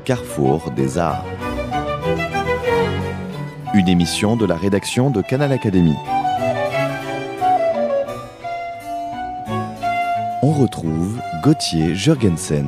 carrefour des arts. Une émission de la rédaction de Canal Académie. On retrouve Gauthier Jurgensen.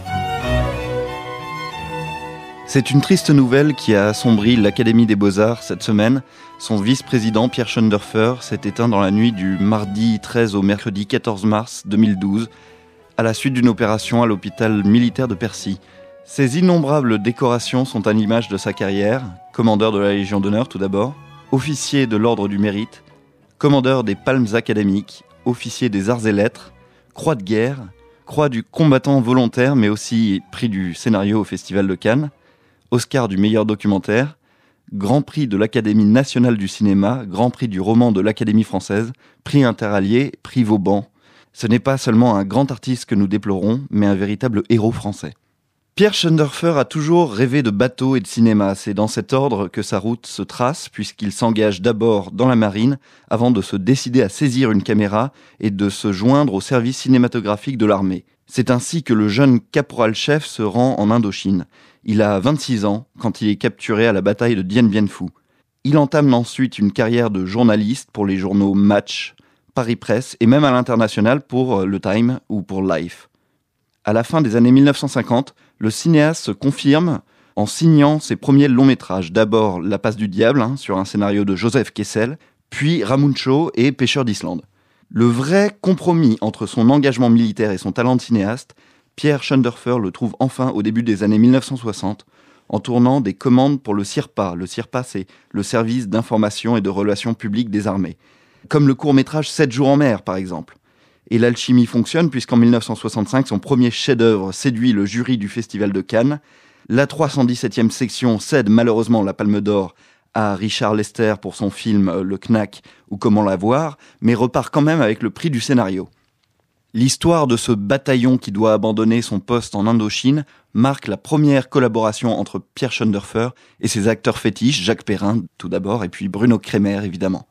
C'est une triste nouvelle qui a assombri l'Académie des Beaux-Arts cette semaine. Son vice-président Pierre Schoendoerfer s'est éteint dans la nuit du mardi 13 au mercredi 14 mars 2012, à la suite d'une opération à l'hôpital militaire de Percy. Ses innombrables décorations sont à l'image de sa carrière, commandeur de la Légion d'honneur tout d'abord, officier de l'Ordre du Mérite, commandeur des Palmes académiques, officier des Arts et Lettres, croix de guerre, croix du combattant volontaire mais aussi prix du scénario au Festival de Cannes, Oscar du meilleur documentaire, Grand Prix de l'Académie nationale du cinéma, Grand Prix du roman de l'Académie française, Prix Interallié, Prix Vauban. Ce n'est pas seulement un grand artiste que nous déplorons, mais un véritable héros français. Pierre Schoendoerfer a toujours rêvé de bateaux et de cinéma. C'est dans cet ordre que sa route se trace, puisqu'il s'engage d'abord dans la marine, avant de se décider à saisir une caméra et de se joindre au service cinématographique de l'armée. C'est ainsi que le jeune caporal-chef se rend en Indochine. Il a 26 ans quand il est capturé à la bataille de Dien Bien Phu. Il entame ensuite une carrière de journaliste pour les journaux Match, Paris Presse et même à l'international pour Le Time ou pour Life. À la fin des années 1950, le cinéaste se confirme en signant ses premiers longs métrages. D'abord La Passe du Diable, sur un scénario de Joseph Kessel, puis Ramuncho et Pêcheurs d'Islande. Le vrai compromis entre son engagement militaire et son talent de cinéaste, Pierre Schoendoerfer le trouve enfin au début des années 1960, en tournant des commandes pour le CIRPA. Le CIRPA, c'est le service d'information et de relations publiques des armées. Comme le court-métrage 7 jours en mer, par exemple. Et l'alchimie fonctionne puisqu'en 1965, son premier chef-d'œuvre séduit le jury du Festival de Cannes. La 317e section cède malheureusement la Palme d'Or à Richard Lester pour son film Le Knack ou Comment la voir, mais repart quand même avec le prix du scénario. L'histoire de ce bataillon qui doit abandonner son poste en Indochine marque la première collaboration entre Pierre Schoendoerfer et ses acteurs fétiches, Jacques Perrin tout d'abord, et puis Bruno Kremer évidemment.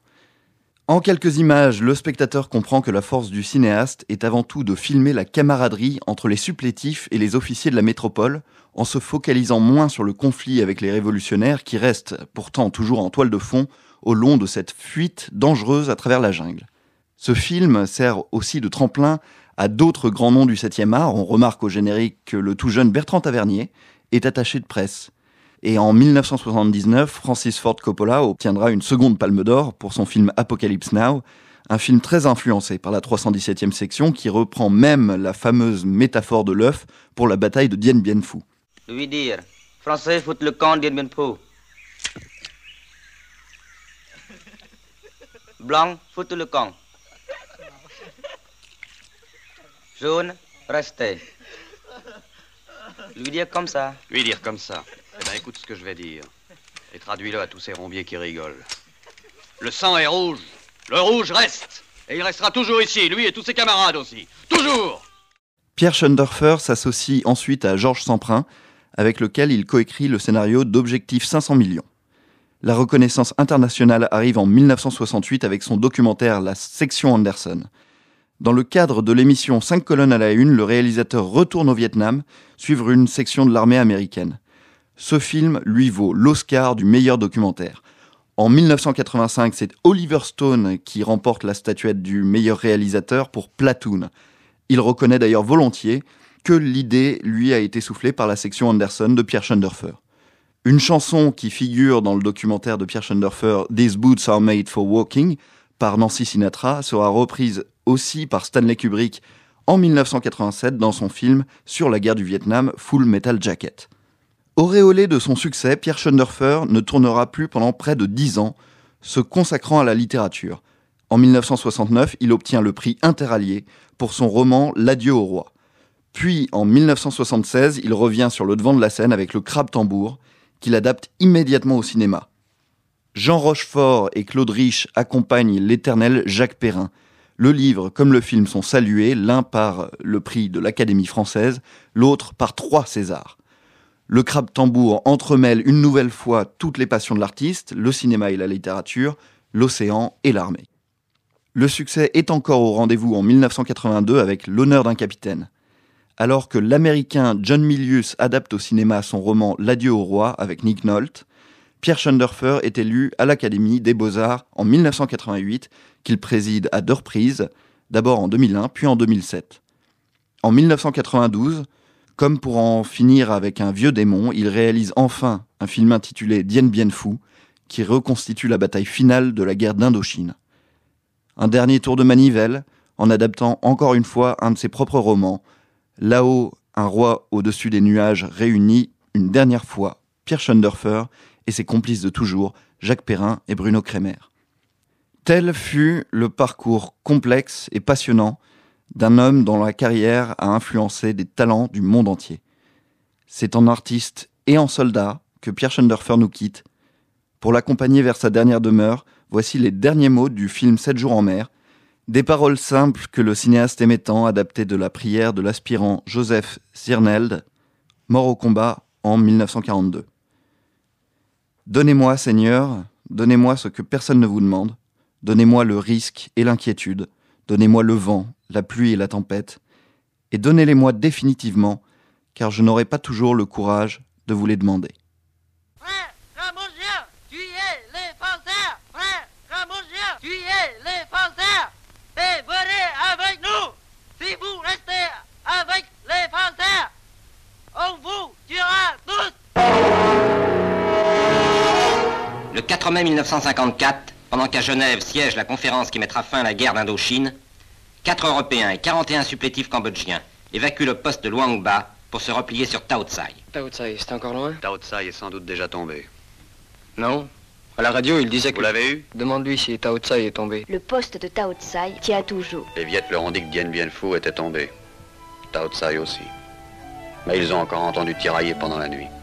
En quelques images, le spectateur comprend que la force du cinéaste est avant tout de filmer la camaraderie entre les supplétifs et les officiers de la métropole, en se focalisant moins sur le conflit avec les révolutionnaires qui restent pourtant toujours en toile de fond au long de cette fuite dangereuse à travers la jungle. Ce film sert aussi de tremplin à d'autres grands noms du 7e art. On remarque au générique que le tout jeune Bertrand Tavernier est attaché de presse. Et en 1979, Francis Ford Coppola obtiendra une seconde Palme d'Or pour son film Apocalypse Now, un film très influencé par la 317e section qui reprend même la fameuse métaphore de l'œuf pour la bataille de Dien Bien Phu. Lui dire, Français foutent le camp Dien Bien Phu. Blanc foutent le camp. Jaune, restez. Lui dire comme ça. Lui dire comme ça. Eh ben écoute ce que je vais dire. Et traduis-le à tous ces rombiers qui rigolent. Le sang est rouge. Le rouge reste. Et il restera toujours ici, lui et tous ses camarades aussi. Toujours. Pierre Schoendoerfer s'associe ensuite à Georges Semprin, avec lequel il coécrit le scénario d'Objectif 500 millions. La reconnaissance internationale arrive en 1968 avec son documentaire La Section Anderson. Dans le cadre de l'émission 5 colonnes à la une, le réalisateur retourne au Vietnam, suivre une section de l'armée américaine. Ce film lui vaut l'Oscar du meilleur documentaire. En 1985, c'est Oliver Stone qui remporte la statuette du meilleur réalisateur pour Platoon. Il reconnaît d'ailleurs volontiers que l'idée lui a été soufflée par la section Anderson de Pierre Schoendoerfer. Une chanson qui figure dans le documentaire de Pierre Schoendoerfer, These Boots Are Made for Walking, par Nancy Sinatra, sera reprise aussi par Stanley Kubrick en 1987 dans son film sur la guerre du Vietnam, Full Metal Jacket. Auréolé de son succès, Pierre Schoendoerfer ne tournera plus pendant près de 10 ans, se consacrant à la littérature. En 1969, il obtient le prix Interallié pour son roman L'Adieu au roi. Puis, en 1976, il revient sur le devant de la scène avec Le Crabe-Tambour, qu'il adapte immédiatement au cinéma. Jean Rochefort et Claude Rich accompagnent l'éternel Jacques Perrin. Le livre comme le film sont salués, l'un par le prix de l'Académie française, l'autre par 3 Césars. Le Crabe-Tambour entremêle une nouvelle fois toutes les passions de l'artiste, le cinéma et la littérature, l'océan et l'armée. Le succès est encore au rendez-vous en 1982 avec L'honneur d'un capitaine. Alors que l'Américain John Milius adapte au cinéma son roman L'adieu au roi avec Nick Nolte, Pierre Schoendoerfer est élu à l'Académie des Beaux-Arts en 1988, qu'il préside à 2 reprises, d'abord en 2001 puis en 2007. En 1992, comme pour en finir avec un vieux démon, il réalise enfin un film intitulé Dien Bien Phu, qui reconstitue la bataille finale de la guerre d'Indochine. Un dernier tour de manivelle, en adaptant encore une fois un de ses propres romans, Là-haut, un roi au-dessus des nuages réunit une dernière fois Pierre Schoendoerfer et ses complices de toujours, Jacques Perrin et Bruno Kremer. Tel fut le parcours complexe et passionnant d'un homme dont la carrière a influencé des talents du monde entier. C'est en artiste et en soldat que Pierre Schoendoerfer nous quitte. Pour l'accompagner vers sa dernière demeure, voici les derniers mots du film 7 jours en mer, des paroles simples que le cinéaste aimait tant, adaptées de la prière de l'aspirant Joseph Zirneld, mort au combat en 1942. « Donnez-moi, Seigneur, donnez-moi ce que personne ne vous demande, donnez-moi le risque et l'inquiétude, donnez-moi le vent, la pluie et la tempête, et donnez-les-moi définitivement, car je n'aurai pas toujours le courage de vous les demander. » Frère Ramosia, tu es les Français! Frère Ramosia, tu es les Français! Et venez avec nous! Si vous restez avec les Français, on vous tuera tous! Le 4 mai 1954, pendant qu'à Genève siège la conférence qui mettra fin à la guerre d'Indochine, 4 Européens et 41 supplétifs cambodgiens évacuent le poste de Luang Ba pour se replier sur Tao Tsai. Tao Tsai, c'est encore loin? Tao Tsai est sans doute déjà tombé. Non. À la radio, il disait que... Vous l'avez eu? Demande-lui si Tao Tsai est tombé. Le poste de Tao Tsai tient toujours. Les Viettes leur ont dit que Dien Bien Phu était tombé. Tao Tsai aussi. Mais ils ont encore entendu tirailler pendant la nuit.